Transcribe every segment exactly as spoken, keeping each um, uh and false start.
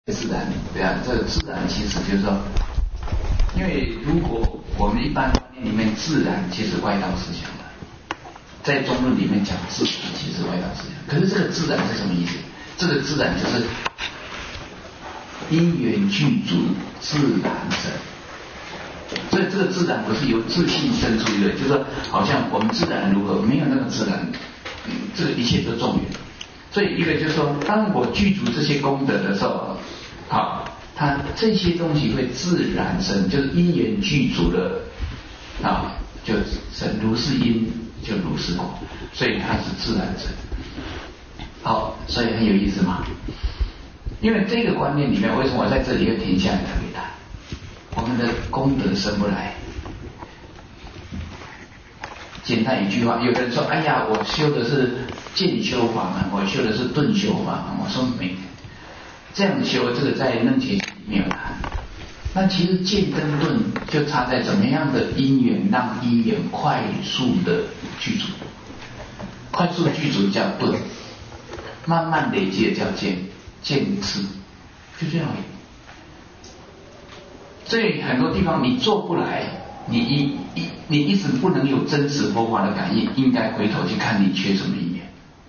自然，对啊，这个自然其实就是说，因为如果我们一般观念里面自然其实外道思想的，在中论里面讲自然其实外道思想，可是这个自然是什么意思？这个自然就是因缘具足自然生，所以这个自然不是由自性生出的，就是说好像我们自然如何，没有那个自然，嗯，这个一切都众缘。所以一个就是说，当我具足这些功德的时候，好，它这些东西会自然生，就是因缘具足了，啊，就生如是因就如是果，所以它是自然生。好，所以很有意思嘛。因为这个观念里面，为什么我在这里要停下来特别谈？我们的功德生不来。简单一句话，有的人说：“哎呀，我修的是渐修法门，我修的是顿修法门。”我说没，这样修，这个在楞伽里没有谈。那其实渐跟顿就差在怎么样的因缘让因缘快速的具足，快速具足叫顿，慢慢累积的叫渐，渐次，就这样而已。所以很多地方你做不来。你一一你一直不能有真实佛法的感应，应该回头去看你缺什么因缘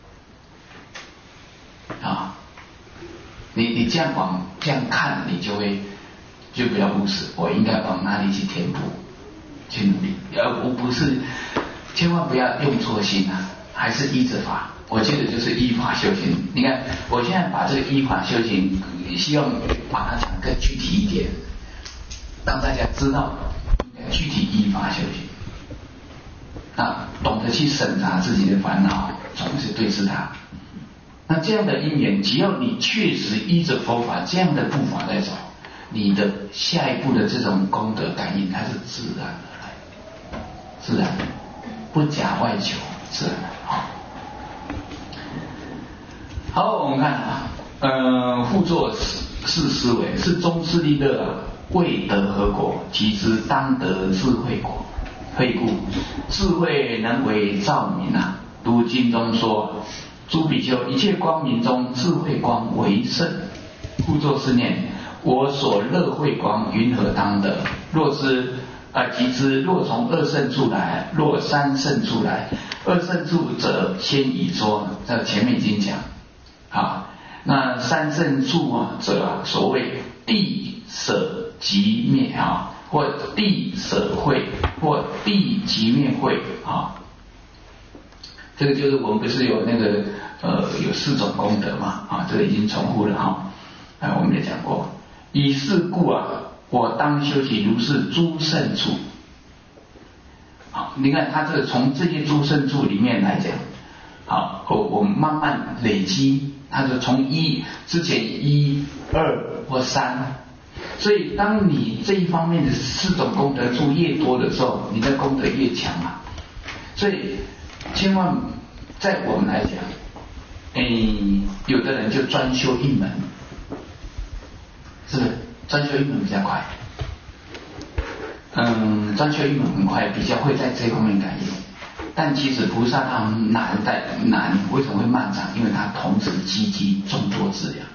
啊！你你这样往这样看，你就会就比较务实。我应该往哪里去填补，去努力，而不是千万不要用错心啊！还是依着法，我记得就是依法修行。你看，我现在把这个依法修行，希望把它讲得更具体一点，让大家知道。具体依法修行，那懂得去审查自己的烦恼，总是对治它。那这样的因缘，只要你确实依着佛法这样的步伐在走，你的下一步的这种功德感应，它是自然而来，自然不假外求，自然好。好，我们看啊，呃，复作是思维，是中士利乐啊。未得何果？其之当得智慧果。慧故，智慧能为照明啊！如经中说：“诸比丘，一切光明中，智慧光为圣。”复作是念：我所乐慧光，云何当得？若是啊，即之若从二圣处来，若三圣处来，二圣处者先已说，这前面已经讲。好，那三圣处啊者啊，所谓地舍。即灭啊，或地舍慧，或地即灭慧啊。这个就是我们不是有那个呃有四种功德嘛啊，这个已经重复了哈。啊，我们也讲过，以是故啊，我当修习如是诸圣处。好，你看他这个从这些诸圣处里面来讲，好，我我们慢慢累积，他就从一之前一二或三。所以当你这一方面的四种功德处越多的时候，你的功德越强啊。所以千万在我们来讲，诶，有的人就专修一门，是不是？专修一门比较快，嗯，专修一门很快，比较会在这方面感应。但其实菩萨他们难在难，为什么会漫长？因为他同时积极众多资粮。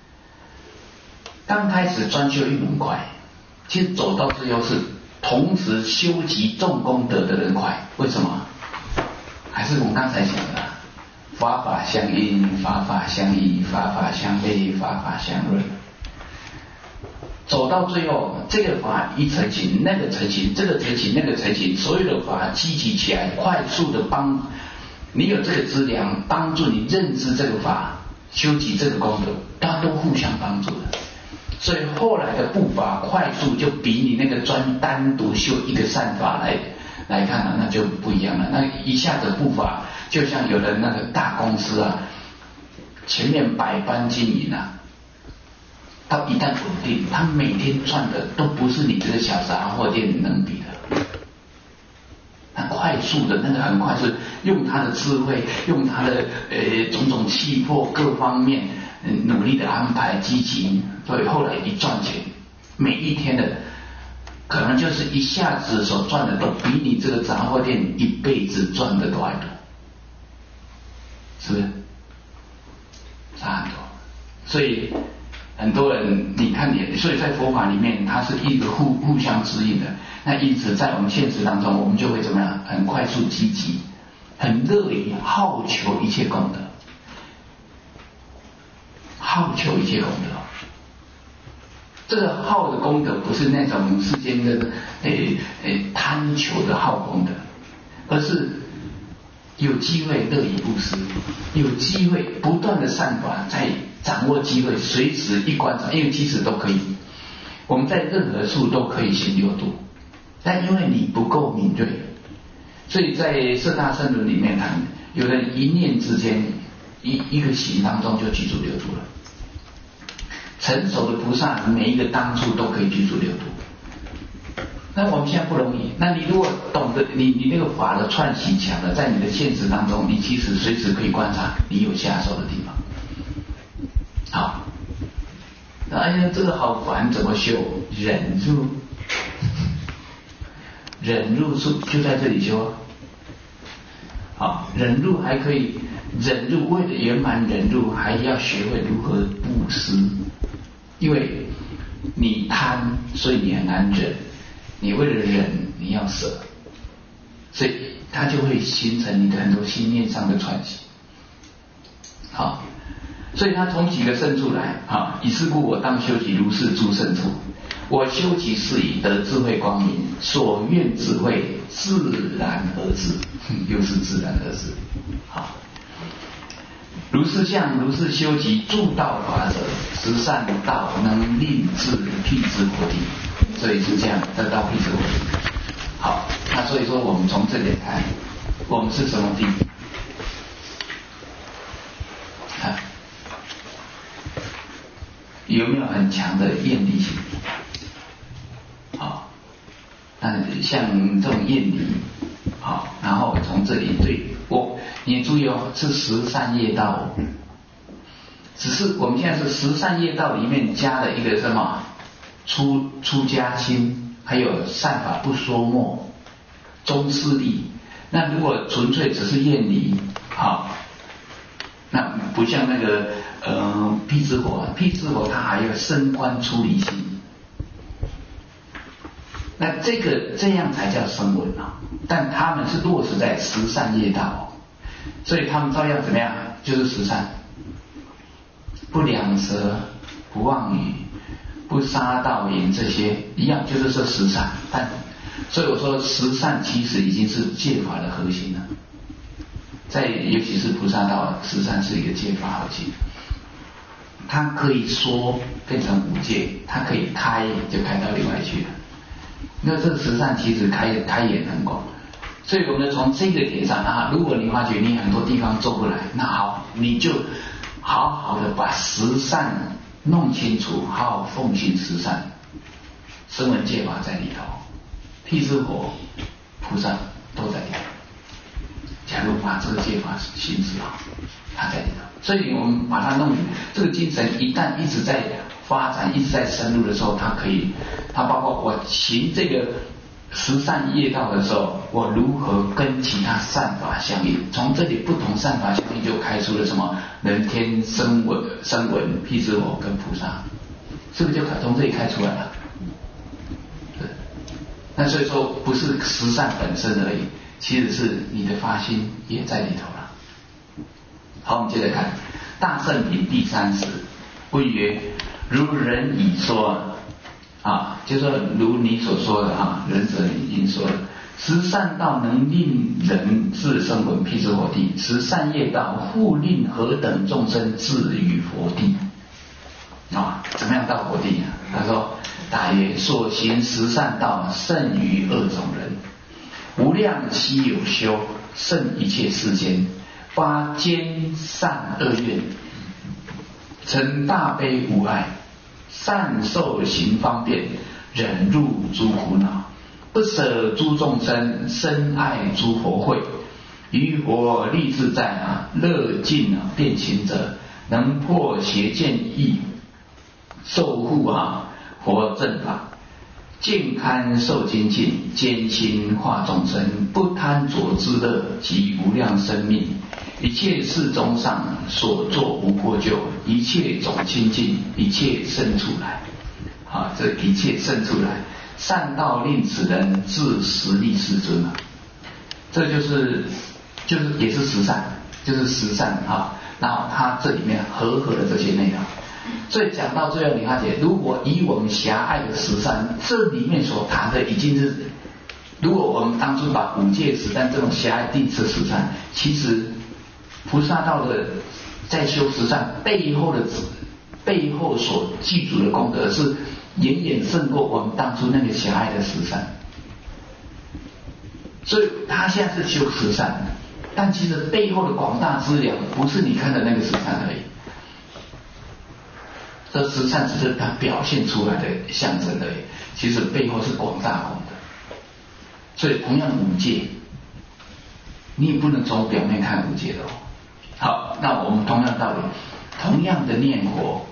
刚开始专修一门快，其实走到最后是同时修集众功德的人快。为什么？还是我们刚才讲的，法法相应，法法相依，法法相类，法法相润。走到最后，这个法一成型，那个成型，这个成型，那个成型，所有的法积集起来，快速的帮你有这个资粮，帮助你认知这个法，修集这个功德，它都互相帮助的。所以后来的步伐快速，就比你那个专单独修一个善法来来看啊，那就不一样了。那一下子步伐，就像有的那个大公司啊，前面百般经营啊，到一旦稳定，他每天赚的都不是你这个小杂货店能比的。他快速的那个很快速，用他的智慧，用他的呃种种气魄各方面。努力的安排积极，所以后来一赚钱，每一天的可能就是一下子所赚的都比你这个杂货店一辈子赚的都还多，是不是？差很多。所以很多人你看你，所以在佛法里面它是一个互互相指引的。那因此在我们现实当中，我们就会怎么样？很快速积极，很乐于好求一切功德，好求一切功德。这个好的功德不是那种世间的诶诶贪求的好功德，而是有机会乐于布施，有机会不断的善法，在掌握机会，随时一观察，因为其实都可以，我们在任何处都可以行六度，但因为你不够敏锐，所以在四大圣论里面谈，有人一念之间，一一个行当中就具足六度了。成熟的菩萨，每一个当处都可以具足六度。那我们现在不容易。那你如果懂得你你那个法的串习强了，在你的现实当中，你其实随时可以观察你有下手的地方。好，哎呀，这个好烦，怎么修？忍辱，忍辱就就在这里修。好，忍辱还可以，忍辱为了圆满忍辱，还要学会如何布施。因为你贪，所以你很难忍，你为了忍你要舍，所以它就会形成你的很多心念上的串习。好，所以他从几个圣处来啊，以是故我当修习如是诸圣处，我修其事以得智慧光明，所愿智慧自然而至，又是自然而至。好，如是相，如是修习助道法者，十善道能令至辟支佛地。所以是这样得到辟支佛地。好，那所以说我们从这里看，我们是什么地？啊，有没有很强的厌离心？好，那像这种厌离，好，然后从这里对我，你注意哦，是十善业道，只是我们现在是十善业道里面加了一个什么出出家心，还有善法不说末，中势力。那如果纯粹只是厌离，好，那不像那个呃辟支佛，辟支佛它还有升观出离心。那这个这样才叫声闻啊，但他们是落实在十善业道，所以他们照样怎么样？就是十善，不两舌，不妄语，不杀盗淫，这些一样，就是这十善。但所以我说十善其实已经是戒法的核心了，在尤其是菩萨道，十善是一个戒法核心，它可以说变成五戒，它可以开就开到另外去了。那这十善其实开开眼很广，所以我们从这个点上啊，如果你发觉你很多地方做不来，那好，你就好好的把十善弄清楚，好好奉行十善，声闻戒法在里头，辟支佛、菩萨都在里头。假如把这个戒法行持好，它在里头，所以我们把它弄，这个精神一旦一直在发展，一直在深入的时候，它可以，它包括我行这个十善业道的时候，我如何跟其他善法相应？从这里不同善法相应，就开出了什么人天声闻、声闻、辟支佛跟菩萨，是不是就从这里开出来了？对。那所以说，不是十善本身而已，其实是你的发心也在里头了。好，我们接着看大圣品第三十，问曰：如人已说啊，就说如你所说的啊，仁者已经说了，十善道能令人至声闻辟支佛地，十善业道复令何等众生至于佛地啊？怎么样到佛地啊？他说：大约所行十善道胜于二种人，无量希有修，胜一切世间，发兼善恶愿，成大悲无碍，善受行方便，忍入诸苦恼，不舍诸众生，深爱诸佛慧，于佛立自在啊，乐尽啊遍行者，能破邪见义，受护啊佛正法， 健康受精进，艰辛化众生，不贪着之乐及无量生命。一切事中上所作无过咎，一切总清净，一切生出来。啊，这一切生出来，善道令此人自实力世尊啊。这就是就是也是十善，就是十善啊。然后它这里面合合了这些内容。所以讲到最后，你发觉，如果以我们狭隘的十善，这里面所谈的已经是，如果我们当初把五戒十善这种狭隘定是十善，其实菩萨道的在修十善背后的背后所记住的功德是远远胜过我们当初那个狭隘的十善。所以他现在是修十善，但其实背后的广大资粮不是你看的那个十善而已。这十善只是它表现出来的象征而已，其实背后是广大功德。所以同样五戒，你也不能从表面看五戒的哦。好，那我们同样道理，同样的念佛，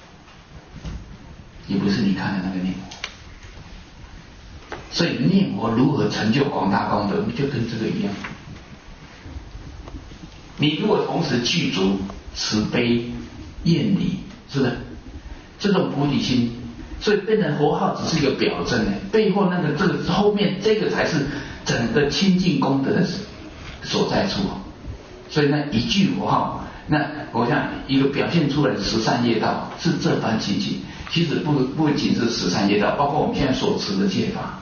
也不是你看的那个念佛。所以念佛如何成就广大功德，就跟这个一样。你如果同时具足慈悲、愿力，是不是？这种菩提心，所以变成佛号只是一个表征呢，背后那个这个后面这个才是整个清净功德的所在处。所以那一句佛号，那我想一个表现出来的十善业道是这般清净。其实不不仅是十善业道，包括我们现在所持的戒法，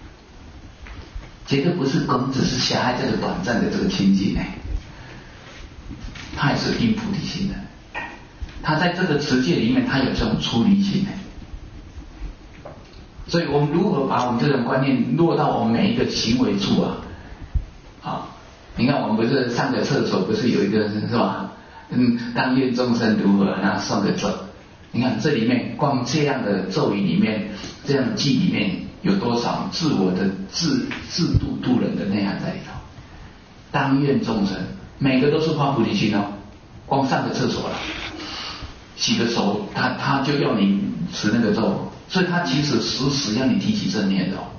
绝对不是光只是狭隘这个短暂的这个清净呢，它也是因菩提心的。他在这个持戒里面，他有这种出离心。所以我们如何把我们这种观念落到我们每一个行为处啊？啊，你看我们不是上个厕所，不是有一个是吧？嗯，当愿众生如何，然后送个咒。你看这里面光这样的咒语里面，这样的记里面有多少自我的自自度度人的内涵在里头？当愿众生，每个都是发菩提心哦。光上个厕所了。洗个手，他他就要你持那个咒，所以他其实时时要你提起正念的哦，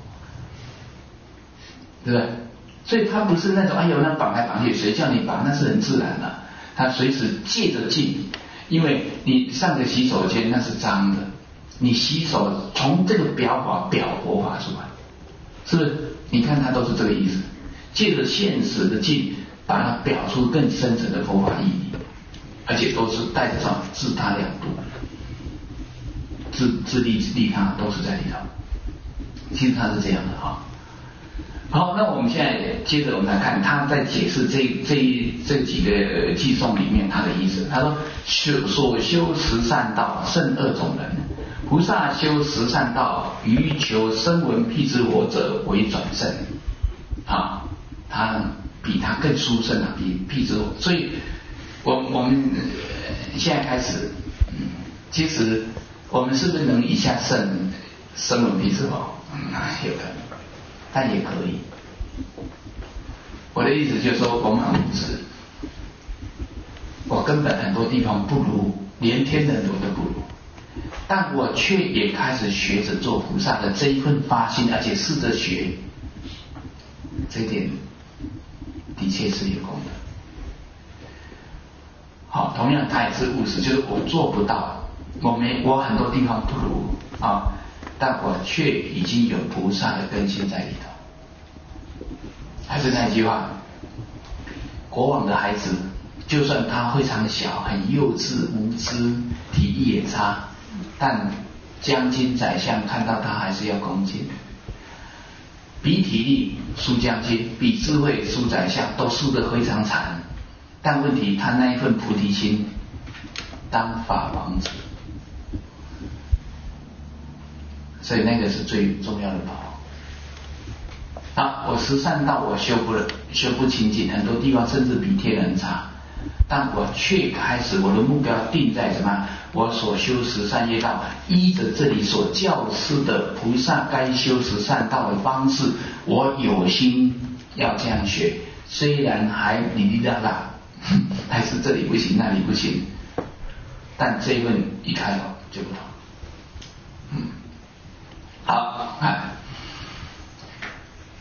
对不对？所以他不是那种哎呦那绑来绑去，谁叫你绑，那是很自然的。他随时借着劲，因为你上个洗手间那是脏的，你洗手从这个表法表佛法出来，是不是？你看他都是这个意思，借着现实的劲，把它表出更深层的佛法意义。而且都是带着上自他两度，自自利利他都是在里头。其实他是这样的哈。好，那我们现在接着我们来看他在解释这这这几个偈颂里面他的意思。他说：修所修十善道，甚二种人。菩萨修十善道，于求声闻辟支佛者为转胜。啊，他比他更殊胜啊，比辟支佛。所以。我我们现在开始，嗯，其实我们是不是能一下胜声闻辟支佛？嗯，有可能，但也可以。我的意思就是说，我们很无知，我根本很多地方不如，连天人我都不如，但我却也开始学着做菩萨的这一份发心，而且试着学，这一点的确是有功德。好，同样他也是务实，就是我做不到，我没我很多地方不如啊，但我却已经有菩萨的根性在里头。还是那句话，国王的孩子，就算他非常小，很幼稚无知，体力也差，但将军宰相看到他还是要恭敬。比体力输将军，比智慧输宰相，都输得非常惨。但问题，他那一份菩提心，当法王子，所以那个是最重要的宝。啊，我十善道我修不了，修不清净，很多地方甚至比天人差，但我却开始我的目标定在什么？我所修十善业道，依着这里所教示的菩萨该修十善道的方式，我有心要这样学，虽然还哩哩啦啦。还是这里不行，那里不行，但这一份一开口就不同。嗯，好，看。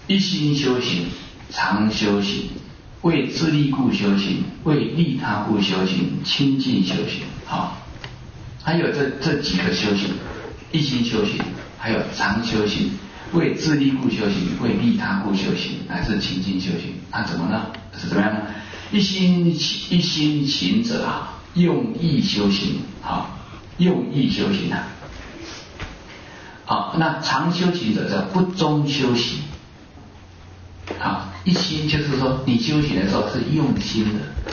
一心修行，常修行，为自利故修行，为利他故修行，清净修行。好，还有这这几个修行，一心修行，还有常修行，为自利故修行，为利他故修行，还是清净修行。那怎么呢？是怎么样呢？一心一心行者啊，用意修行，好，用意修行啊。好，那常修行者叫不中修行。好，一心就是说你修行的时候是用心的。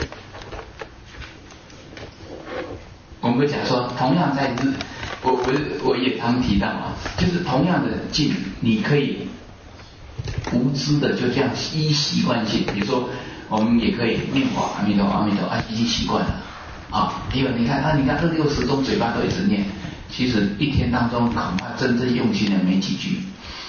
我们讲说，同样在日，我我我也常提到啊，就是同样的境，你可以无知的就这样依习惯性，比如说我们也可以念佛阿弥陀佛阿弥陀佛啊，已经习惯了啊。因为你看啊，你看二六十中嘴巴都一直念，其实一天当中恐怕真正用心的没几句。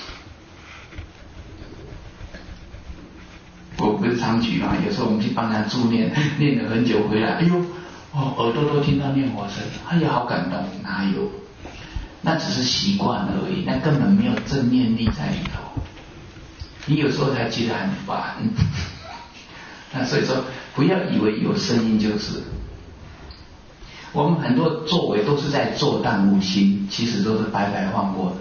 我不是常举嘛，有时候我们去帮他助念，念了很久回来，哎呦，哦，耳朵都听到念佛声，哎呀，好感动，哪有？那只是习惯而已，那根本没有正念力在里头。你有时候才觉得很烦。那所以说，不要以为有声音就是。我们很多作为都是在做当无心，其实都是白白放过的。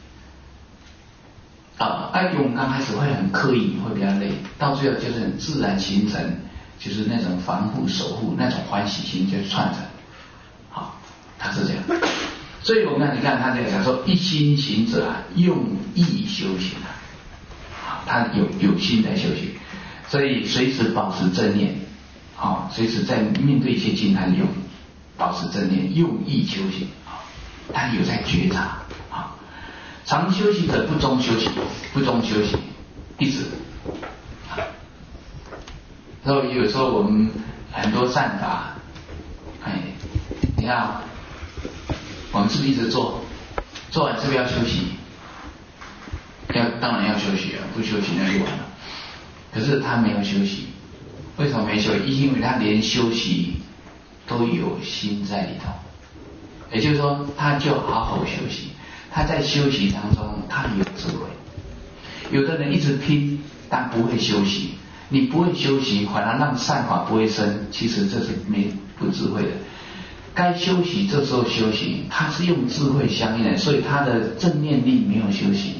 啊，而且我们刚开始会很刻意，会比较累，到最后就是很自然形成，就是那种防护、守护，那种欢喜心就串成。好，他是这样。所以我们看，你看他这样讲说，一心行者啊，用意修行啊，好，他有有心在修行，所以随时保持正念，好，随时在面对一些境态用保持正念，用意修行，好，他有在觉察，好。常修行者不中修行，不中修行，一直。所以有时候我们很多善法，哎，你看啊，我们是不是一直做？做完是不是要休息？要当然要休息啊，不休息那就完了。可是他没有休息，为什么没休息？因为他连休息都有心在里头，也就是说，他就好好休息。他在修习当中，他有智慧。有的人一直拼，但不会修习。你不会修习，反而让善法不会生，其实这是没不智慧的。该休息这时候休息，他是用智慧相应的，所以他的正念力没有休息。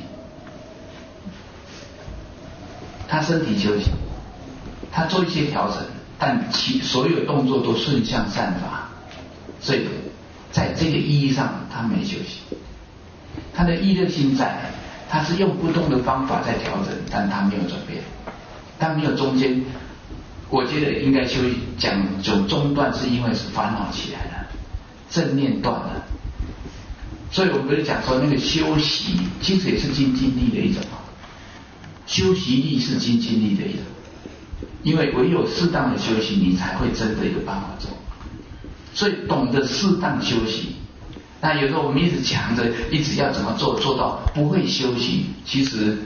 他身体休息，他做一些调整，但其所有动作都顺向善法，所以在这个意义上，他没休息。他的意乐心在，他是用不同的方法在调整，但他没有转变，他没有中间。我觉得应该修讲有中断，是因为是烦恼起来了，正念断了。所以我们不是讲说那个修习，其实也是精进力的一种，修习力是精进力的一种，因为唯有适当的修习，你才会真的有办法做。所以懂得适当修习。那有时候我们一直强着，一直要怎么做做到不会休息，其实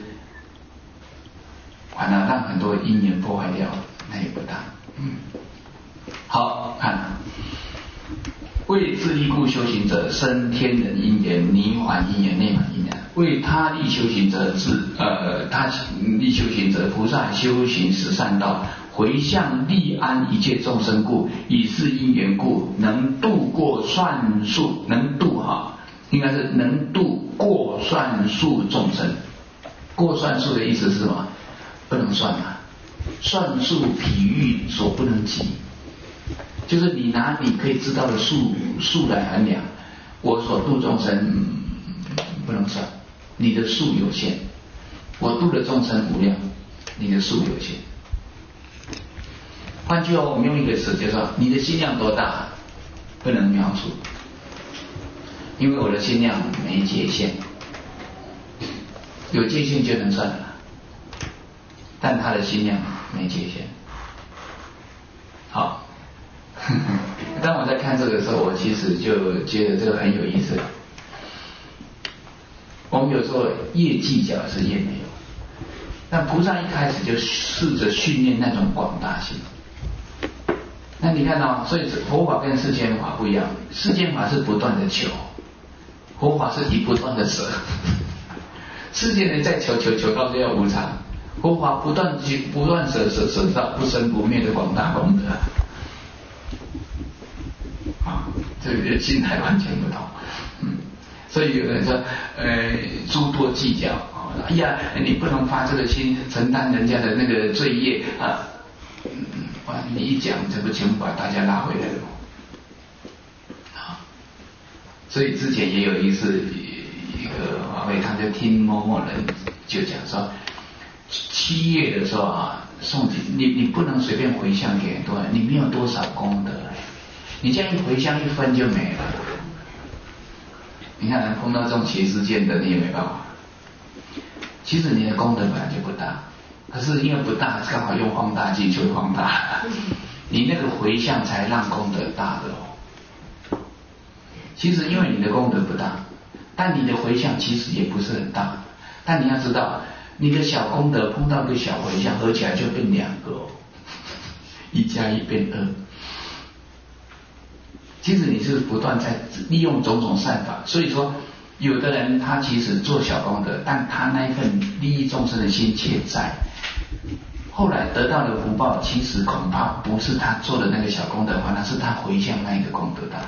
反而让很多因缘破坏掉，那也不当。嗯，好，看为自利故修行者，生天人因缘、泥环因缘、内环因缘；为他利修行者，自呃他利修行者，菩萨修行十善道。回向利安一切众生故，以是因缘故，能度过算数，能度哈，应该是能度过算数众生。过算数的意思是什么？不能算嘛，算数譬喻所不能及，就是你拿你可以知道的数数来衡量，我所度众生、嗯、不能算，你的数有限，我度的众生无量，你的数有限。换句话，我们用一个词，就是说你的心量多大，不能描述，因为我的心量没界限，有界限就能算了，但他的心量没界限。好，呵呵当我在看这个的时候，我其实就觉得这个很有意思。我们有时候越计较是越没有，但菩萨一开始就试着训练那种广大心。那你看到，所以佛法跟世间法不一样，世间法是不断的求，佛法是以不断的舍。世间人在求求求到最后无常， 佛法不断不断舍舍舍到不生不灭的广大功德啊，这个心态完全不同。嗯，所以有人说，呃，诸多计较啊，哎呀，你不能发这个心承担人家的那个罪业啊。嗯，哇，你一讲，这不全部把大家拉回来了啊。所以之前也有一次，一个华为他就听某某人就讲说，七月的时候啊，诵经你你不能随便回向给很多人，你没有多少功德，你这样一回向一分就没了。你看碰到这种邪知见的，你也没办法。其实你的功德本来就不大，可是因为不大，刚好用放大镜就会放大，你那个回向才让功德大的哦。其实因为你的功德不大，但你的回向其实也不是很大，但你要知道，你的小功德碰到个小回向，合起来就变两个哦，一加一变二。其实你是不断在利用种种善法，所以说有的人他其实做小功德，但他那一份利益众生的心且在，后来得到的福报，其实恐怕不是他做的那个小功德，反而是他回向那一个功德大，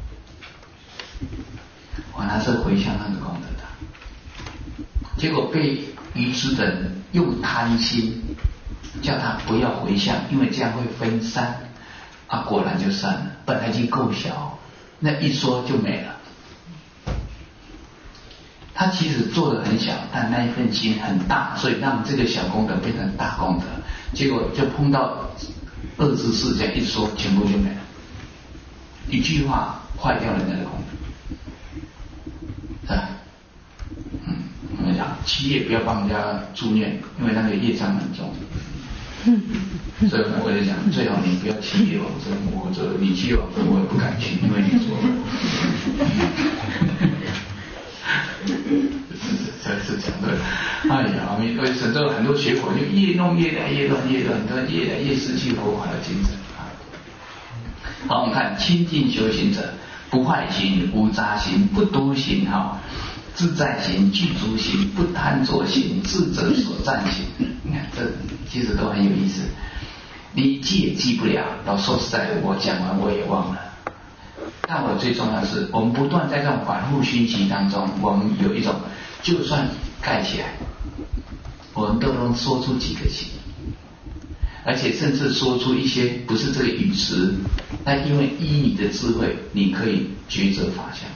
反而是回向那个功德大，结果被愚痴的人用贪心叫他不要回向，因为这样会分散。啊，果然就散了，本来就够小，那一说就没了。他其实做的很小，但那一份心很大，所以让这个小功德变成大功德，结果就碰到二之四，这样一说，全部就没了。一句话坏掉人家的功德，是吧？嗯，我们讲七业不要帮人家助念，因为那个业障很重。所以我就讲，最好你不要七业往生，或者你七业往生我也不敢去，因为你做了。这是讲的，哎呀，我们省着很多学佛就越弄越来越乱，越乱，都越来越失去佛法的精神啊。好，我们看亲近修行者，不坏心，无杂心，不多心哈。自在行、具足行、不贪着行、智者所占行，你看这其实都很有意思。你记也记不了，到说实在的，我讲完我也忘了。但我最重要的是，我们不断在这种反复熏习当中，我们有一种，就算盖起来，我们都能说出几个行，而且甚至说出一些不是这个语词，但因为依你的智慧，你可以抉择法相。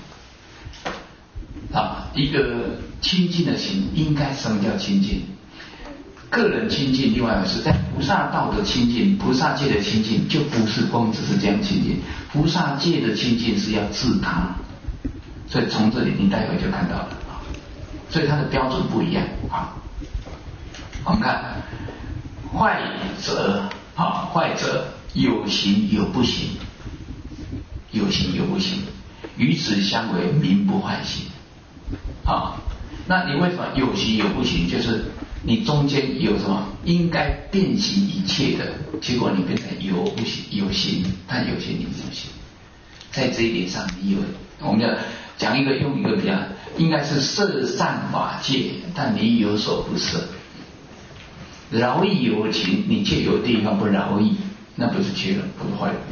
啊，一个亲近的行，应该什么叫亲近？个人亲近，另外一个是在菩萨道的亲近，菩萨界的亲近就不是光只是这样亲近，菩萨界的亲近是要自他，所以从这里你待会就看到了啊，所以它的标准不一样啊。我们看坏者啊，坏者有行有不行，有行有不行，与此相违，名不坏行。啊，那你为什么有行有不行？就是你中间有什么应该遍行一切的，结果你变成有不行有行，但有行你不行。在这一点上，你有我们要讲一个用一个比较，应该是摄善法界，但你有所不摄。饶益有情，你却有地方不饶益，那不是缺人，不是坏人，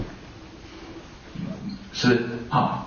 是啊。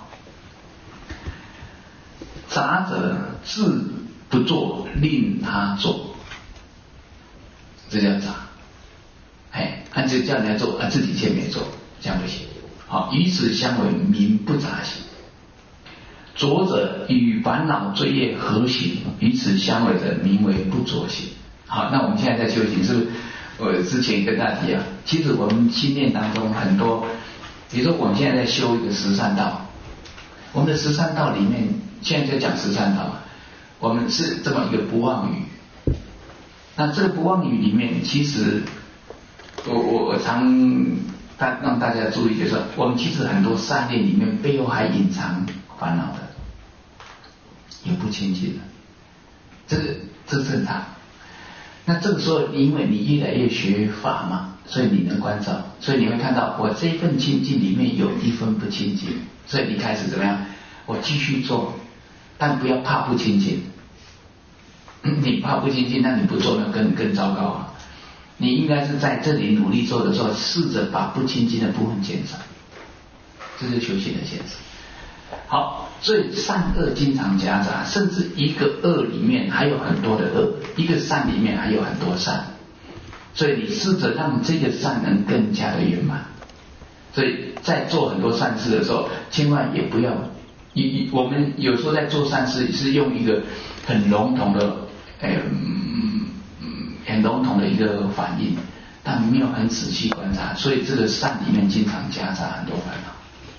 杂者自不做，令他做，这叫杂。哎，按这叫人家做，啊自己却没做，这样不行。好，与此相违，名不杂行。浊者与烦恼罪业合行，与此相违者，名为不浊行。好，那我们现在在修行，是不是？我之前跟大家提啊，其实我们心念当中很多，比如说我们现在在修一个十善道，我们的十善道里面。现在在讲十善道，我们是这么一个不妄语。那这个不妄语里面，其实我我我常大让大家注意，就是说我们其实很多善念里面背后还隐藏烦恼的，有不清净的，这个这正常。那这个时候，因为你越来越学法嘛，所以你能关照，所以你会看到我这一份清净里面有一分不清净，所以你开始怎么样？我继续做。但不要怕不清净， 你怕不清净，那你不做那更更糟糕啊！你应该是在这里努力做的时候，试着把不清净的部分减少，这是修行的现实。好，所以善恶经常夹杂，甚至一个恶里面还有很多的恶，一个善里面还有很多善，所以你试着让这个善能更加的圆满。所以在做很多善事的时候，千万也不要，一我们有时候在做善事是用一个很笼统的，嗯嗯，很笼统的一个反应，但没有很仔细观察，所以这个善里面经常夹杂很多烦恼。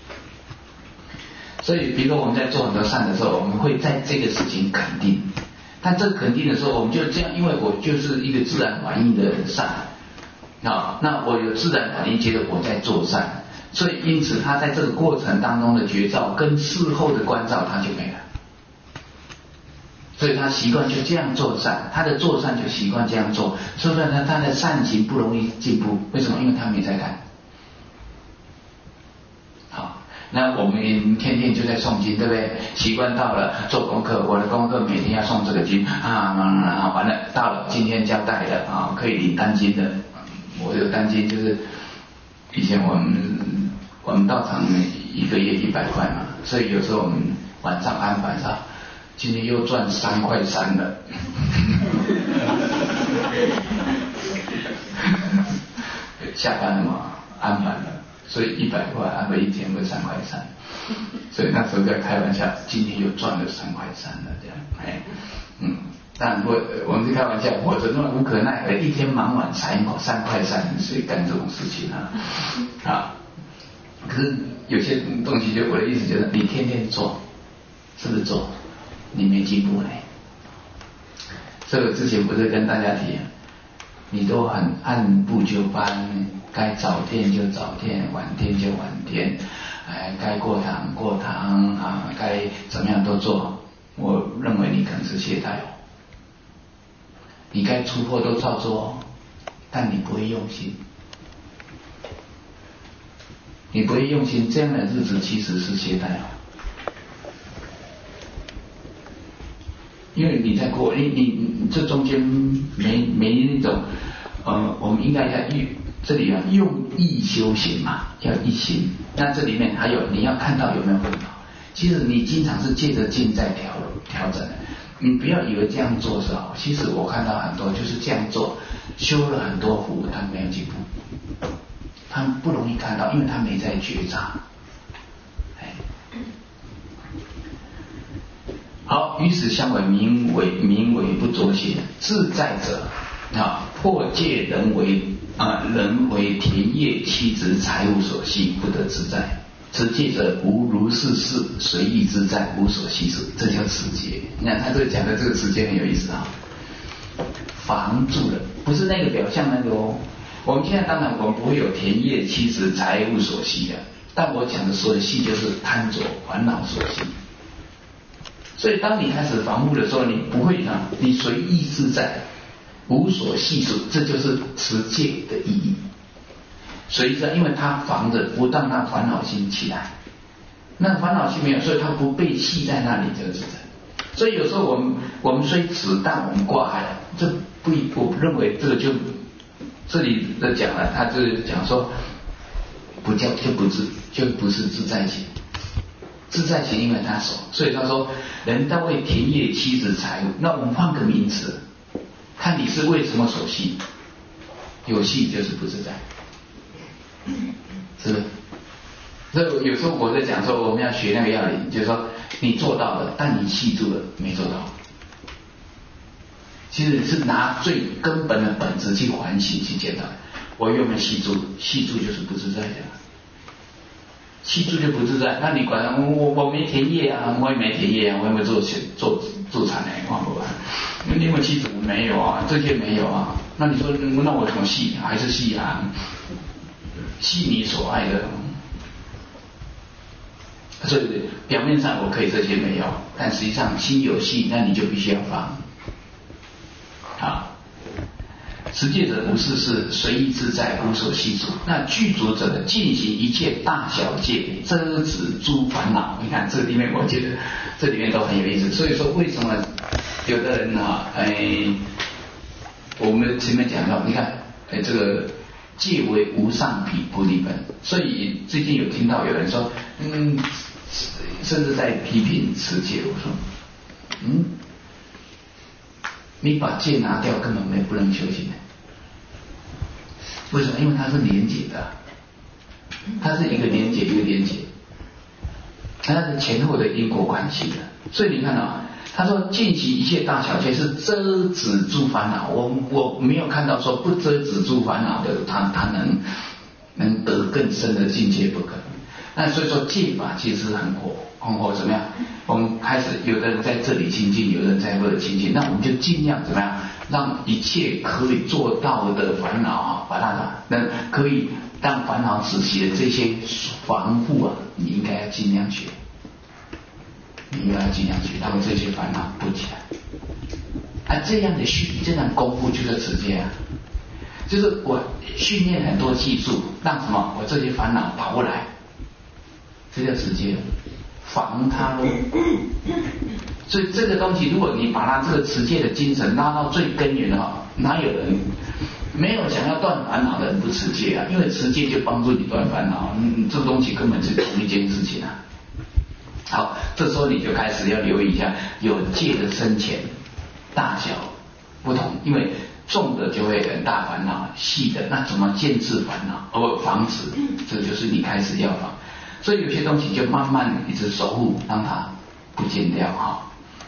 所以比如说我们在做很多善的时候，我们会在这个事情肯定，但这肯定的时候，我们就这样，因为我就是一个自然反应的善啊，那我有自然反应觉得我在做善，所以因此他在这个过程当中的觉照跟事后的关照他就没了，所以他习惯就这样做善，他的做善就习惯这样做，所以他他的善行不容易进步，为什么？因为他没在看。好，那我们天天就在诵经，对不对？习惯到了做功课，我的功课每天要诵这个经啊，啊完了到了今天交代的啊，可以领单经的，我有单经就是以前我们我们道场一个月一百块嘛，所以有时候我们晚上安排上，今天又赚三块三了，下班了嘛，安排了。所以一百块安排一天会三块三，所以那时候在开玩笑，今天又赚了三块三了这样，哎，嗯，但我我们是开玩笑，或者那无可奈何，一天忙完才三块三，谁干这种事情啊？啊，可是有些东西就我的意思就是，你天天做，是不是做？你没进步嘞。所以我之前不是跟大家提，你都很按部就班。该早殿就早殿，晚殿就晚殿，哎，该过堂过堂啊，该怎么样都做。我认为你可能是懈怠哦。你该出货都照做，但你不会用心。你不会用心，这样的日子其实是懈怠哦。因为你在过，你你你这中间没没那种，呃，我们应该要预。这里啊，用意修行嘛，要一心。那这里面还有你要看到有没有烦恼。其实你经常是借着境在调调整的，你不要以为这样做是好。其实我看到很多就是这样做，修了很多福，他没有进步，他们不容易看到，因为他没在觉察。哎，好，于是相为名为名为不着心，自在者啊，破戒人为。啊，人为田业妻子财物所系，不得自在。持戒者无如是事，随意自在，无所系数，这叫持戒。你看他这个讲的这个持戒很有意思啊，防住了，不是那个表象那个哦。我们现在当然我们不会有田业妻子财物所系的，但我讲的所有系就是贪着烦恼所系。所以当你开始防护的时候，你不会啊，你随意自在。无所系数，这就是持戒的意义。随着，因为他防着不让他烦恼心起来，那烦恼心没有，所以他不被系在那里，这个自在。所以有时候我们我们虽持，但我们挂碍，这不，我认为这个就这里的讲了，他就是讲说，不叫就不自就不是自在心，自在心因为他守，所以他说人都为田业妻子财物，那我们换个名词。看你是为什么所系，有系就是不自在，是不是？所以有时候我在讲说我们要学那个要领，就是说你做到了，但你系住了没做到。其实是拿最根本的本质去反省去检讨，我有没有系住？系住就是不自在的，系住就不自在。那你管我我没田业啊，我也没田业啊，我也没做做做产呢，管不管？你有没有系住？没有啊，这些没有啊。那你说那我怎么系？还是系啊？系你所爱的。所以表面上我可以这些没有，但实际上心有系，那你就必须要放。好， 持戒者无事事，随意自在，无所系数。那具足者进行一切大小戒，遮止诸烦恼。你看这里面，我觉得这里面都很有意思。所以说，为什么有的人啊，哎，我们前面讲到，你看，哎，这个戒为无上品菩提本。所以最近有听到有人说，嗯，甚至在批评持戒。我说，嗯。你把戒拿掉，根本没不能修行的。为什么？因为它是连结的，它是一个连结一个连结，它是前后的因果关系的。所以你看啊，他说尽其一切大小戒是遮止诸烦恼。我我没有看到说不遮止诸烦恼的，他他能能得更深的境界，不可能。那所以说戒法其实很火，很火怎么样？我们开始有的人在这里亲近，有的人在那里亲近，那我们就尽量怎么样，让一切可以做到的烦恼啊，把它那可以让烦恼止息的这些防护啊，你应该要尽量学，你应该要尽量学，让这些烦恼不起来。啊，这样的训这样的功夫就是持戒啊，就是我训练很多技术，让什么我这些烦恼跑不来。这叫持戒，防它咯。所以这个东西，如果你把它这个持戒的精神拉到最根源的话，哪有人没有想要断烦恼的人不持戒啊？因为持戒就帮助你断烦恼，嗯，这东西根本是同一件事情啊。好，这时候你就开始要留意一下，有戒的深浅、大小不同，因为重的就会很大烦恼，细的那怎么限制烦恼，而防止，这就是你开始要防。所以有些东西就慢慢一直守护，让它不见掉哈。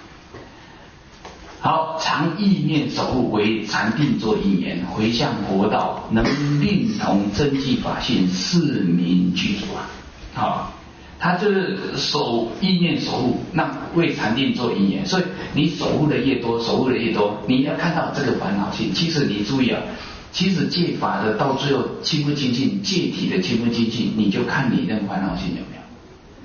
好，常意念守护为禅定作因缘，回向佛道，能令同真迹法性，是名具足啊。好，他就是守意念守护，那为禅定做因缘。所以你守护的越多，守护的越多，你要看到这个烦恼性。其实你注意啊。其实戒法的到最后清不清净，戒体的清不清净，你就看你那个烦恼性有没有。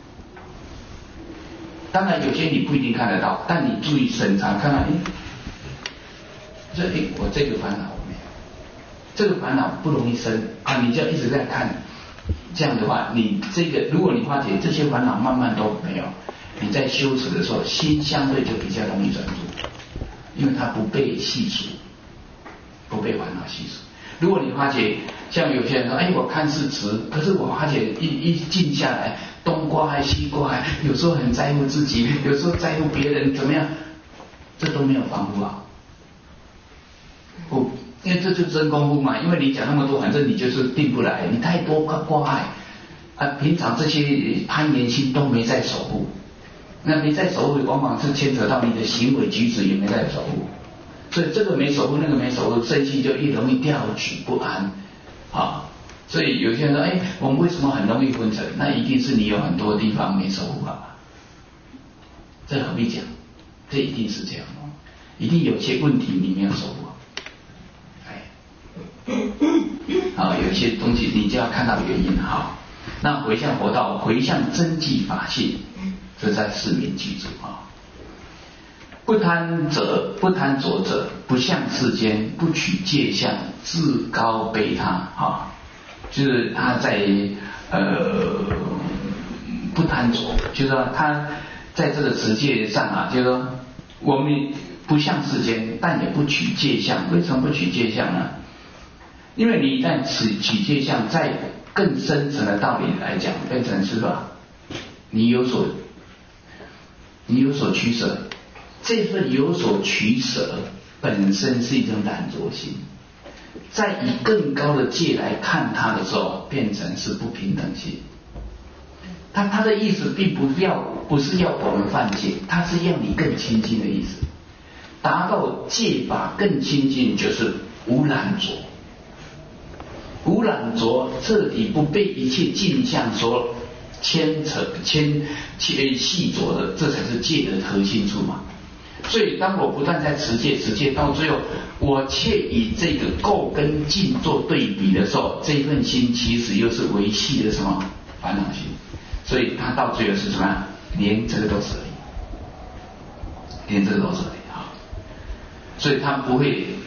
当然有些你不一定看得到，但你注意审查，看看，哎，这哎我这个烦恼我没有，这个烦恼不容易生啊，你就要一直在看。这样的话，你这个如果你发觉这些烦恼慢慢都没有，你在修持的时候，心相对就比较容易专注，因为它不被细数。不被烦恼吸收。如果你发觉像有些人说，哎，我看是持，可是我发觉一一静下来，东刮还西刮还，有时候很在乎自己，有时候在乎别人怎么样，这都没有防护好。不，因为这就是真功夫嘛。因为你讲那么多，反正你就是定不来，你太多挂碍啊，平常这些攀缘心都没在守护，那没在守护，往往是牵扯到你的行为举止也没在守护。所以这个没守护，那个没守护，身心就越容易调举不安啊。所以有些人说，哎，我们为什么很容易昏沉？那一定是你有很多地方没守护好。这何必讲？这一定是这样哦，一定有些问题你没有守护好。哎，好，有些东西你就要看到原因哈。那回向佛道，回向真迹法性，这在四名记住啊。不贪者，不贪着者，不向世间，不取戒相，自高卑他啊，就是他在呃不贪着，就是说他在这个持戒上啊，就是说我们不向世间，但也不取戒相。为什么不取戒相呢？因为你一旦取取戒相，在更深层的道理来讲，变成是吧？你有所你有所取舍。这份有所取舍本身是一种懒惰心，在以更高的戒来看它的时候，变成是不平等心。他他的意思并不要不是要我们犯戒，他是要你更亲近的意思。达到戒法更亲近，就是无懒着，无懒着彻底不被一切境象所牵扯牵牵细着的，这才是戒的核心处嘛。所以当我不断在持戒持戒，到最后我却以这个垢跟净做对比的时候，这份心其实又是维系的什么烦恼心。所以他到最后是什么样？连这个都舍离，连这个都舍离啊。所以他不会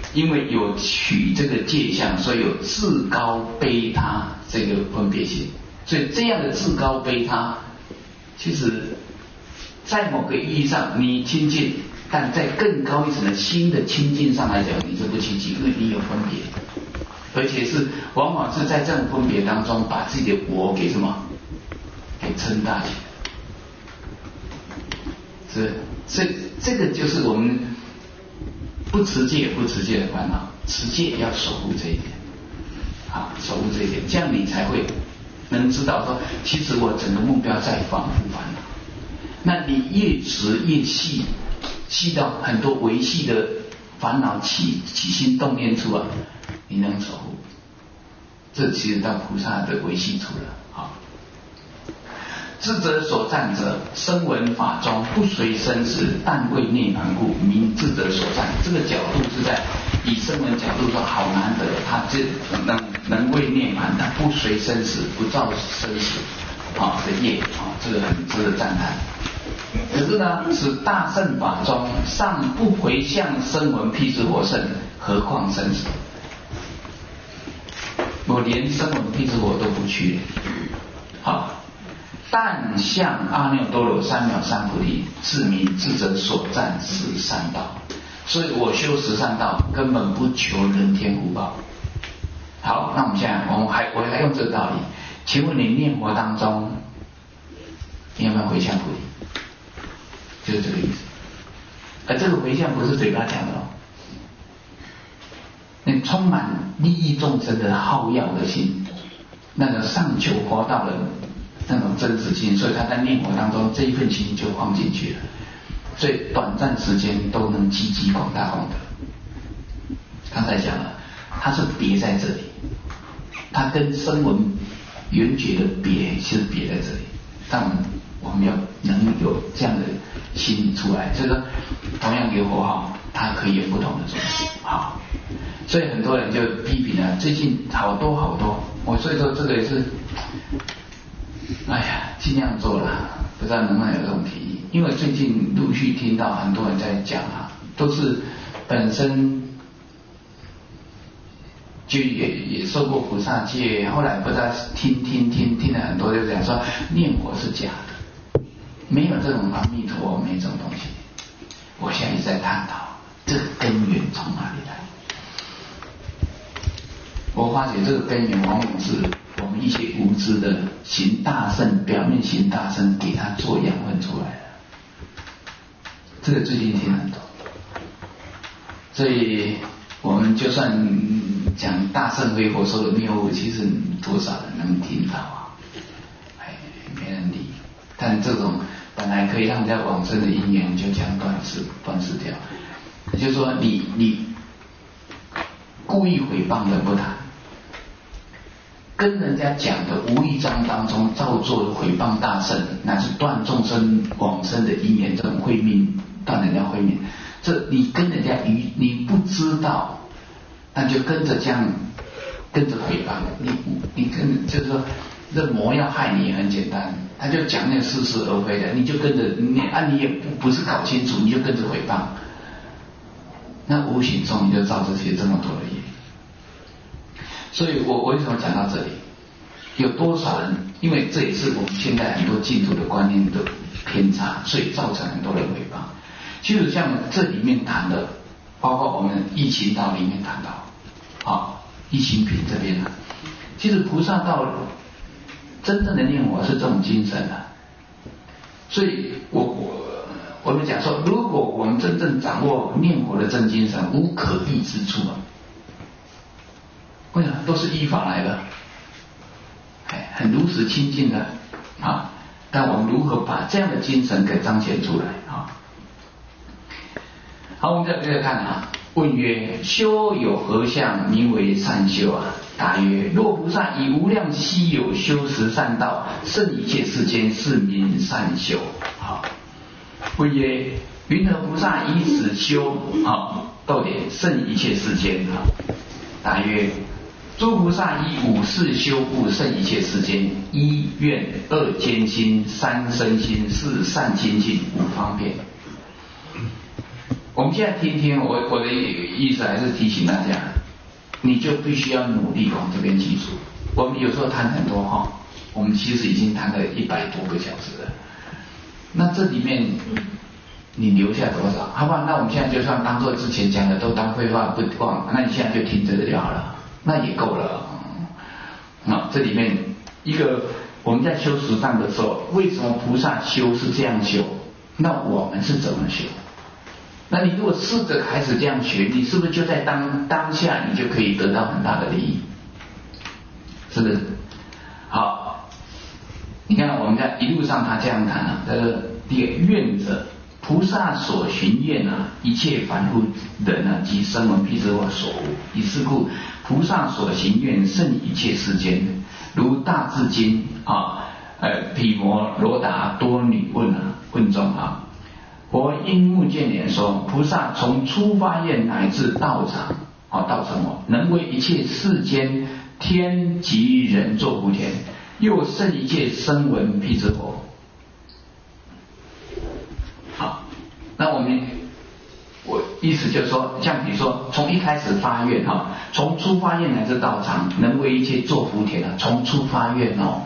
因为有取这个界相，所以有至高悲他这个分别心。所以这样的至高悲他，其实在某个意义上你亲近，但在更高一层的心的亲近上来讲，你是不亲近，因为你有分别，而且是往往是在这种分别当中，把自己的我给什么，给撑大起来。是，所以这个就是我们不持戒不持戒的烦恼，持戒要守护这一点，好，守护这一点，这样你才会能知道说，其实我整个目标在防护烦恼。那你越持越细，细到很多维系的烦恼起起心动念处啊，你能守护，这其实到菩萨的维系处了。好，智者所赞者，声闻法中不随生死，但为涅槃故，名智者所赞。这个角度是在以声闻角度说，好难得，他这能能为涅槃的，不随生死，不造生死啊的业啊，这个很值得赞叹。可是呢，此大乘法中尚不回向声闻辟支佛乘，何况生死？我连声闻辟支佛都不去，好。但向阿耨多罗三藐三菩提，是名智者所赞十善道。所以我修十善道，根本不求人天福报。好，那我们现在我们还我还用这个道理，请问你念佛当中，你有没有回向菩提？就是这个意思。而这个回向不是嘴巴讲的哦，你充满利益众生的好要的心，那个上求佛道的那种真实心，所以他在念佛当中这一份心就放进去了，所以短暂时间都能积极广大功德。刚才讲了，它是别在这里，它跟声闻缘觉的别是别在这里，但我们要能有这样的心出来，所以说同样有佛号，它可以有不同的种子。好，所以很多人就批评了，最近好多好多，我所以说这个也是。哎呀，尽量做了，不知道能不能有这种提议。因为最近陆续听到很多人在讲啊，都是本身就也也受过菩萨戒，后来不知道听听听听了很多，就讲说念佛是假的，没有这种阿弥陀佛，没这种东西。我现在一直在探讨这个根源从哪里来。我发觉这个根源往往是我们一些无知的行大乘，表面行大乘，给它做养分出来的。这个最近听很多，所以我们就算讲大乘非佛说的谬误，其实多少人能听到啊？哎，没人理。但这种本来可以让人家往生的因缘，就这样断失断失掉。也就是说，你你故意诽谤的不谈。跟人家讲的无意章当中造作毁谤大乘，乃是断众生往生的因缘，这种慧命断人家慧命，这你跟人家愚你不知道，那就跟着这样跟着诽谤，你你跟就是说这魔要害你也很简单，他就讲那个似是而非的，你就跟着你啊你也不不是搞清楚，你就跟着诽谤，那无形中你就造这些这么多的业。所以我为什么讲到这里？有多少人？因为这也是我们现在很多净土的观念的偏差，所以造成很多人诽谤。其实像这里面谈的，包括我们易行道里面谈到，啊，易行品这边呢，其实菩萨道真正的念佛是这种精神的。所以我我我们讲说，如果我们真正掌握念佛的真精神，无可议之处啊。为什么都是依法来的？哎，很如实亲近的啊！但我们如何把这样的精神给彰显出来啊？好，我们再接着看啊。问曰：修有何相名为善修啊？答曰：若菩萨以无量稀有修十善道，胜一切世间，是名善修。好，问曰：云何菩萨以此修啊？逗点胜一切世间啊？答曰：诸菩萨以五事修故胜一切世间：一愿，二坚心，三身心，四善精进，五方便。我们现在听听，我我的意思还是提醒大家，你就必须要努力往这边记住。我们有时候谈很多哈，我们其实已经谈了一百多个小时了。那这里面你留下多少？好吧，那我们现在就算当做之前讲的都当废话不忘，那你现在就听这个就好了，那也够了。啊，这里面一个我们在修十善的时候，为什么菩萨修是这样修？那我们是怎么修？那你如果试着开始这样学，你是不是就在当当下你就可以得到很大的利益？是不是？好，你看我们在一路上他这样谈啊，这个第一个愿者，菩萨所寻愿啊，一切凡夫人啊及声闻辟支佛所无。以是故，菩萨所行愿胜一切世间。如大智经啊，呃，毗摩罗达多女问啊，问中啊。佛因目犍连说，菩萨从初发愿乃至道场，啊，道成我，能为一切世间天及人作福田，又胜一切声闻辟支佛。好，那我们我意思就是说，像比如说，从一开始发愿哈，从初发愿乃至道场，能为一切作福田啊，从初发愿哦。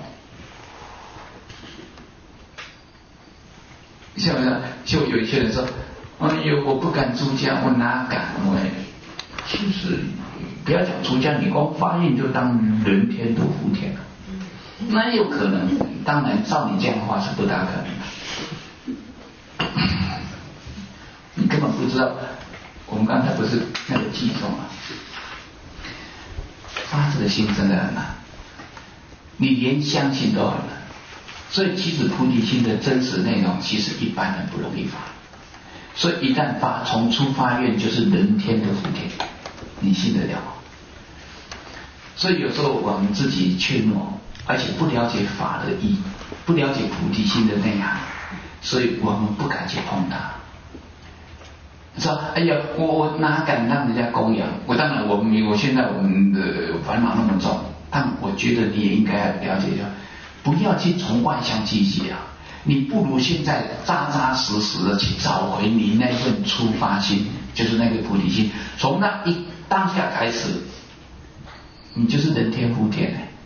像就有一些人说，哎呦，我不敢出家，我哪敢？喂，其实不要讲出家，你光发愿就当人天都福田了，那有可能？当然，照你这样的话是不大可能的。你根本不知道，我们刚才不是那个记诵啊，发这个心真的很难，你连相信都很难。所以其实菩提心的真实内容，其实一般人不容易发。所以一旦发，从初发愿就是人天的福田，你信得了吗？所以有时候我们自己怯懦，而且不了解法的义，不了解菩提心的内涵，所以我们不敢去碰它。说，哎呀，我我哪敢让人家供养？我当然我们我现在我们的烦恼那么重，但我觉得你也应该了解一下。不要去从外相积极啊！你不如现在扎扎实实的去找回你那份初发心，就是那个菩提心。从那一当下开始，你就是人天福田哎。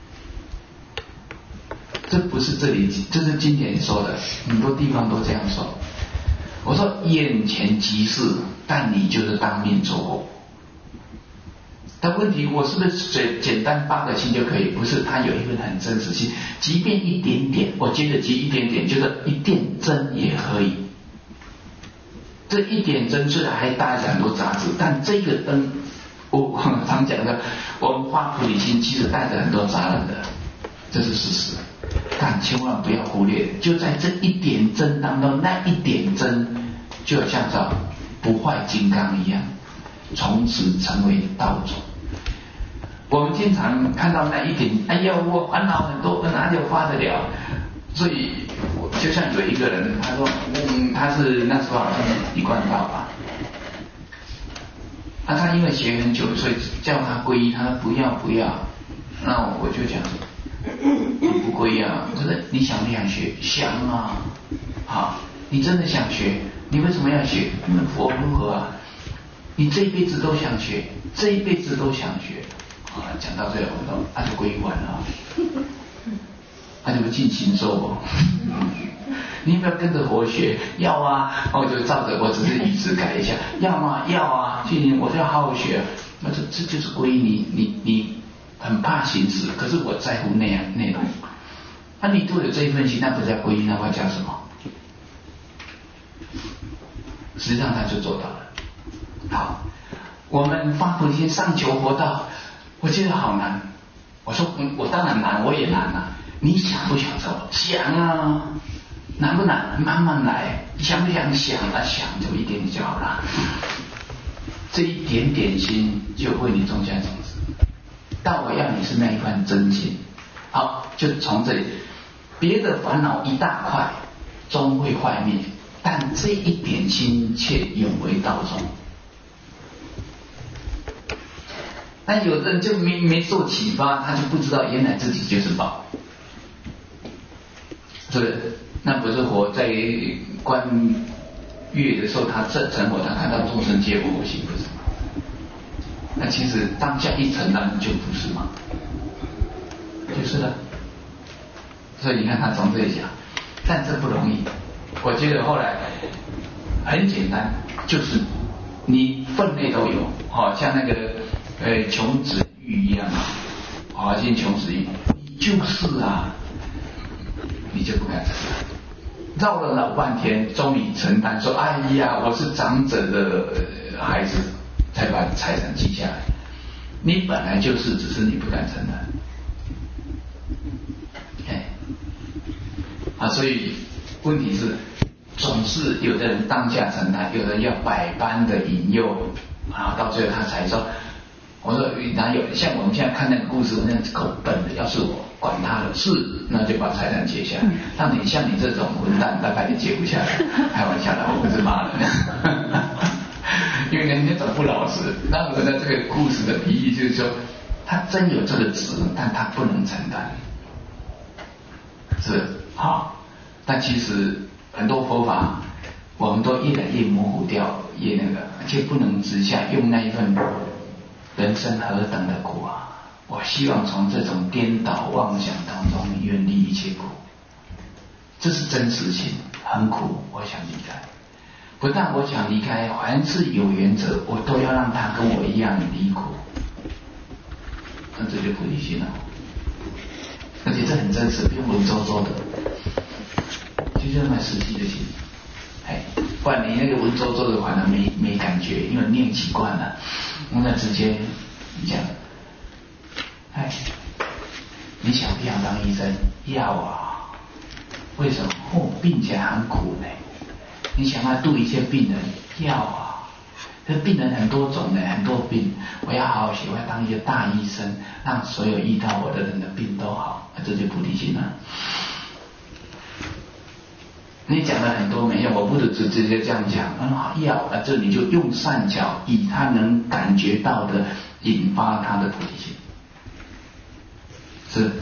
这不是这里，这是经典说的，很多地方都这样说。我说眼前即是，但你就是当面做过。但问题，我是不是简简单发个心就可以？不是，它有一份很真实心，即便一点点，我觉得即一点点，就是一点真也可以。这一点真虽然还带着很多杂质，但这个灯，我常讲的，我们发菩提心其实带着很多杂染的，这是事实。但千万不要忽略，就在这一点真当中，那一点真，就像这不坏金刚一样。从此成为道种。我们经常看到那一点，哎呀，我烦恼很多，我哪里发得了？所以，就像有一个人，他说，嗯，他是那时候好像是一贯道吧，那、啊、他因为学很久，所以叫他皈依，他说不要不要。那我就讲，你不皈依啊？就是你想不想学？想啊，好，你真的想学，你为什么要学？因为佛如何啊？你这一辈子都想学，这一辈子都想学，啊，讲到最后，我说那、啊、就皈依完了，那、啊、就不进行受哦。你要不要跟着佛学？要啊，那我就照着，我只是语词改一下，要吗？要啊，进行我就要好好学。那这这就是皈依，你你你很怕行持，可是我在乎内容内容。那、啊、你都有这一份心，那不叫皈依，那会叫什么？实际上他就做到了。好，我们发菩提心上求佛道，我觉得好难。我说，嗯，我当然难，我也难啊。你想不想走？想啊。难不难？慢慢来。想不想？想啊，想就一点点就好了。这一点点心就为你种下种子。但我要你是那一份真心。好，就从这里，别的烦恼一大块，终会坏灭，但这一点心却永为道中。那有的人就没没受启发，他就不知道原来自己就是宝，是不是？那不是活在观月的时候，他正成佛，他看到众生皆佛性，不是吗？那其实当下一承担就不是嘛，就是了。所以你看他从这里讲，但这不容易。我觉得后来很简单，就是你分内都有，好、哦、像那个呃穷子玉一样，好、哦、像穷子玉，你就是啊，你就不敢承担。绕了老半天，终于承担说：“哎呀，我是长者的孩子，才把财产记下来。你本来就是，只是你不敢承担。”哎，啊，所以问题是，总是有的人当下承担，有的人要百般的引诱，啊，到最后他才说：“我说哪有像我们现在看那个故事，那够笨的，要是我。”管他的是，那就把财产接下来。但你像你这种混蛋，大概也接不下来。开玩笑的，我不是骂人，因为人家总不老实。那我的这个故事的比喻就是说，他真有这个职，但他不能承担，是好。但其实很多佛法，我们都越来越模糊掉，越那个，而且不能直下用那一份人生何等的苦啊！我希望从这种颠倒妄想当中远离一切苦，这是真实性，很苦，我想离开。不但我想离开，凡是有缘者，我都要让他跟我一样离苦。那这就菩提心了，而且这很真实，不用文绉绉的，就这么实际的心。哎，不然你那个文绉绉的反而没没感觉，因为念习惯了，我那直接讲。哎，你想不想当医生？要啊！为什么？哦，病起来很苦呢。你想要度一切病人？要啊！这病人很多种呢，很多病。我要好好学，我要当一个大医生，让所有遇到我的人的病都好。这就菩提心了。你讲了很多没用，我不能直直接这样讲。嗯，要啊，这你就用善巧，以他能感觉到的，引发他的菩提心。是，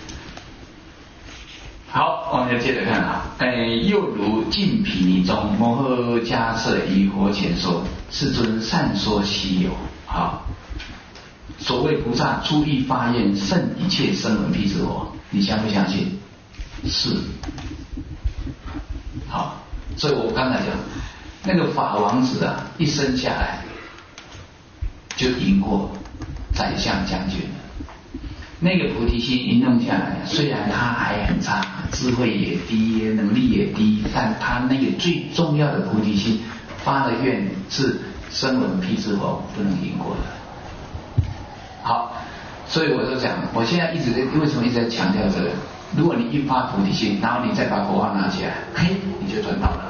好，我们就接着看啊。哎，又如净毗尼中摩诃迦叶于佛前说：“世尊善说希有。”好，所谓菩萨初欲发愿，胜一切声闻辟支佛，你相不相信？是。好，所以我刚才讲，那个法王子啊，一生下来就赢过宰相将军。那个菩提心一弄下来，虽然他还很差，智慧也低，能力也低，但他那个最重要的菩提心发的愿是声闻辟支佛不能赢过的。好，所以我就讲，我现在一直在为什么一直在强调这个？如果你一发菩提心，然后你再把佛号拿起来，嘿，你就赚到了。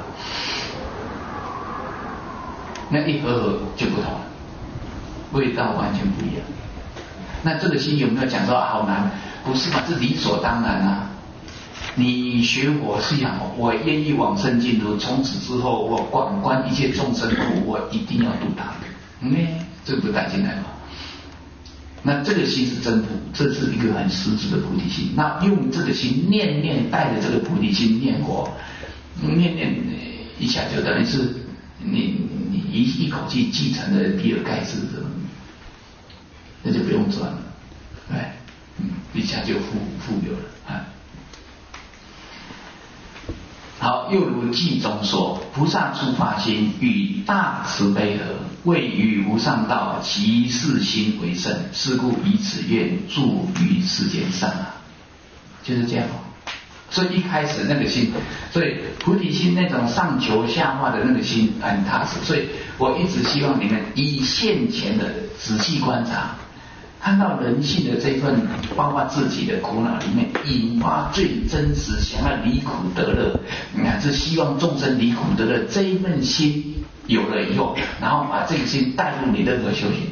那一合合就不同了，味道完全不一样。那这个心有没有讲说好难？不是嘛，这理所当然啊！你学佛是想我愿意往生净土，从此之后我广观一切众生苦，我一定要度他。嗯，这不带进来吗？那这个心是真菩，这是一个很实质的菩提心。那用这个心念念带着这个菩提心念佛，念念一下就等于是你你一一口气继承了比尔盖茨的。那就不用赚了，哎，嗯，一下就富富有了啊。好，又如偈中说：“菩萨初发心，与大慈悲合，为于无上道，其事心为甚。是故以此愿住于世间上啊。”就是这样。所以一开始那个心，所以菩提心那种上求下化的那个心很踏实。所以我一直希望你们以现前的仔细观察。看到人性的这份，包括自己的苦恼里面，引发最真实想要离苦得乐，乃至希望众生离苦得乐这一份心有了以后，然后把这个心带入你任何修行，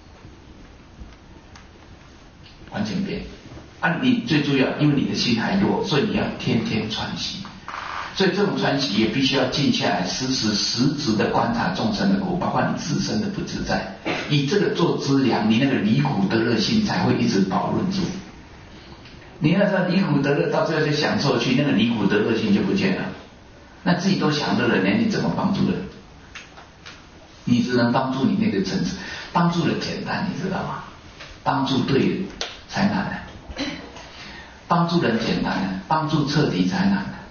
完全变。啊，你最重要，因为你的心还弱，所以你要天天传习。所以这种传习也必须要静下来，时时实质的观察众生的苦，包括你自身的不自在，以这个做资粮，你那个离苦得乐心才会一直保润住。你要说离苦得乐到最后就享受去，那个离苦得乐心就不见了。 那自己都享乐了，那你怎么帮助人？你只能帮助你那个层次，帮助人简单，你知道吗？帮助对人才难呢，帮助人简单呢，帮助彻底才难呢，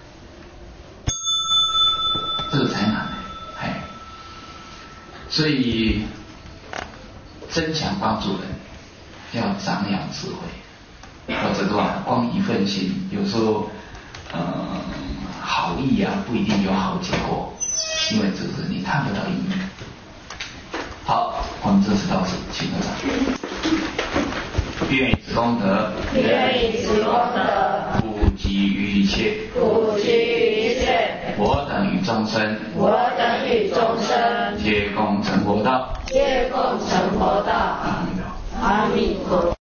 这个才难呢，哎，所以真想帮助人，要张扬智慧，否则的话，光一份心，有时候，呃，好意啊，不一定有好结果，因为这是你看不到意义。好，我们这次到此，请合掌。愿以此功德， 愿以此功德， 普及于一切， 普及于一切， 我等与众生， 我等与众生， 皆共成佛道， 皆共成佛道。 阿弥陀佛。 阿弥陀佛。